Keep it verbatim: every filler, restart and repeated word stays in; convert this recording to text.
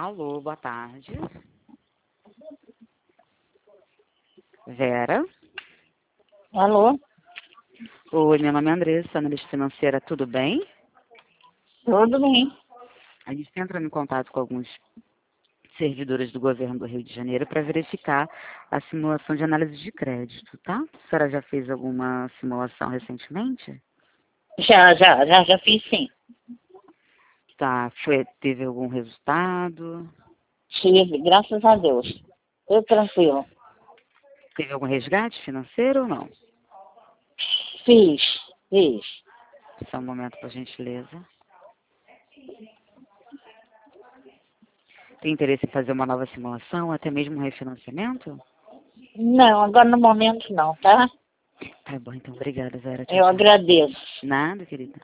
Alô, boa tarde. Vera? Alô? Oi, meu nome é Andressa, analista financeira, tudo bem? Tudo bem. A gente está entrando em contato com alguns servidores do governo do Rio de Janeiro para verificar a simulação de análise de crédito, tá? A senhora já fez alguma simulação recentemente? Já, já, já, já fiz sim. Tá, foi, teve algum resultado? Tive, graças a Deus. Tudo tranquilo. Teve algum resgate financeiro ou não? Fiz, fiz. Só um momento, por gentileza. Tem interesse em fazer uma nova simulação, até mesmo um refinanciamento? Não, agora no momento não, tá? Tá bom, então obrigada, Vera. Tchau, Eu tchau. agradeço. Nada, querida.